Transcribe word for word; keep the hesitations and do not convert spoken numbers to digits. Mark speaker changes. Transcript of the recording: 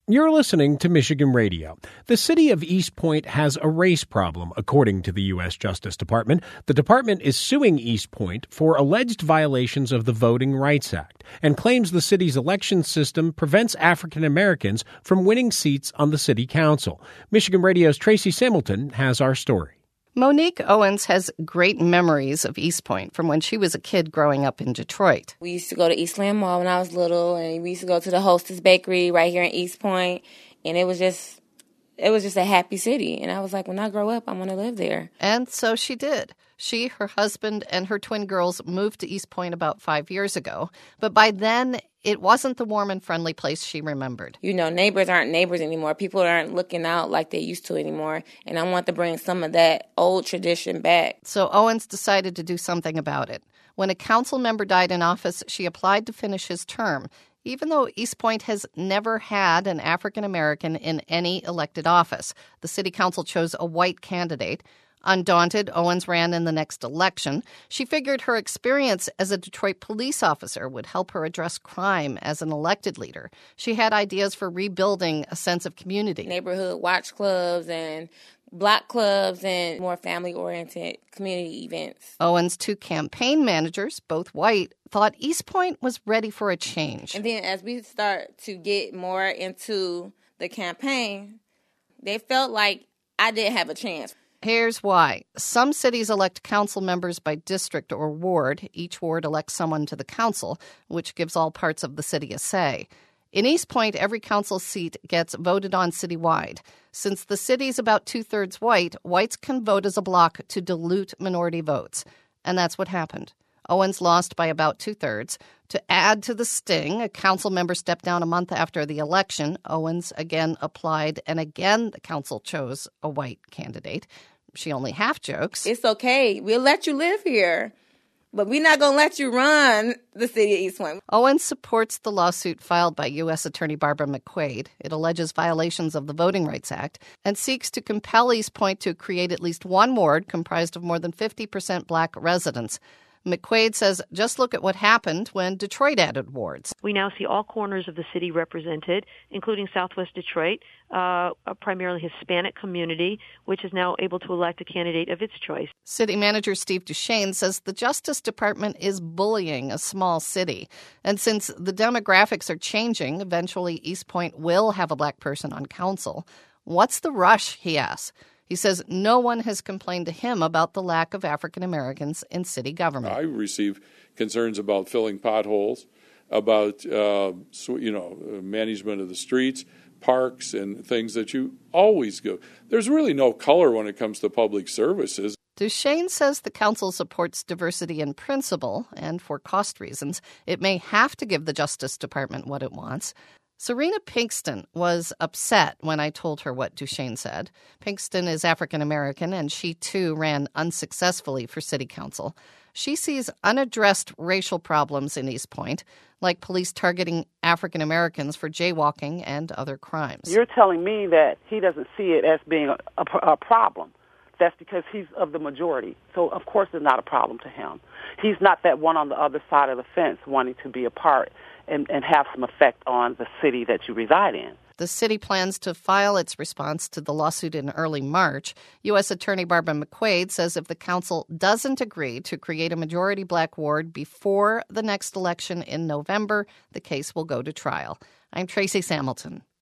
Speaker 1: You're listening to Michigan Radio. The city of East Point has a race problem, according to the U S Justice Department. The department is suing East Point for alleged violations of the Voting Rights Act and claims the city's election system prevents African Americans from winning seats on the city council. Michigan Radio's Tracy Samilton has our story.
Speaker 2: Monique Owens has great memories of East Point from when she was a kid growing up in Detroit.
Speaker 3: We used to go to Eastland Mall when I was little, and we used to go to the Hostess Bakery right here in East Point, and it was just, it was just a happy city. And I was like, when I grow up, I want to live there.
Speaker 2: And so she did. She, her husband, and her twin girls moved to East Point about five years ago. But by then, it wasn't the warm and friendly place she remembered.
Speaker 3: You know, neighbors aren't neighbors anymore. People aren't looking out like they used to anymore. And I want to bring some of that old tradition back.
Speaker 2: So Owens decided to do something about it. When a council member died in office, she applied to finish his term, even though East Point has never had an African American in any elected office. The city council chose a white candidate. Undaunted, Owens ran in the next election. She figured her experience as a Detroit police officer would help her address crime as an elected leader. She had ideas for rebuilding a sense of community.
Speaker 3: Neighborhood watch clubs and block clubs and more family-oriented community events.
Speaker 2: Owens' two campaign managers, both white, thought East Point was ready for a change.
Speaker 3: And then as we start to get more into the campaign, they felt like I didn't have a chance.
Speaker 2: Here's why. Some cities elect council members by district or ward. Each ward elects someone to the council, which gives all parts of the city a say. In East Point, every council seat gets voted on citywide. Since the city's about two-thirds white, whites can vote as a bloc to dilute minority votes. And that's what happened. Owens lost by about two-thirds. To add to the sting, a council member stepped down a month after the election. Owens again applied, and again the council chose a white candidate. She only half jokes.
Speaker 3: It's okay. We'll let you live here, but we're not going to let you run the city of East Point.
Speaker 2: Owens supports the lawsuit filed by U S Attorney Barbara McQuade. It alleges violations of the Voting Rights Act and seeks to compel East Point to create at least one ward comprised of more than fifty percent black residents. McQuade says, just look at what happened when Detroit added wards.
Speaker 4: We now see all corners of the city represented, including Southwest Detroit, uh, a primarily Hispanic community, which is now able to elect a candidate of its choice.
Speaker 2: City Manager Steve Duchesne says the Justice Department is bullying a small city. And since the demographics are changing, eventually East Point will have a black person on council. What's the rush, he asks. He says no one has complained to him about the lack of African Americans in city government.
Speaker 5: I receive concerns about filling potholes, about uh, you know management of the streets, parks, and things that you always go. There's really no color when it comes to public services.
Speaker 2: Duchesne says the council supports diversity in principle, and for cost reasons, it may have to give the Justice Department what it wants. Serena Pinkston was upset when I told her what Duchesne said. Pinkston is African American, and she too ran unsuccessfully for city council. She sees unaddressed racial problems in East Point, like police targeting African Americans for jaywalking and other crimes.
Speaker 6: You're telling me that he doesn't see it as being a, a, a problem. That's because he's of the majority. So, of course, it's not a problem to him. He's not that one on the other side of the fence wanting to be a part and, and have some effect on the city that you reside in.
Speaker 2: The city plans to file its response to the lawsuit in early March. U S Attorney Barbara McQuade says if the council doesn't agree to create a majority black ward before the next election in November, the case will go to trial. I'm Tracy Samilton.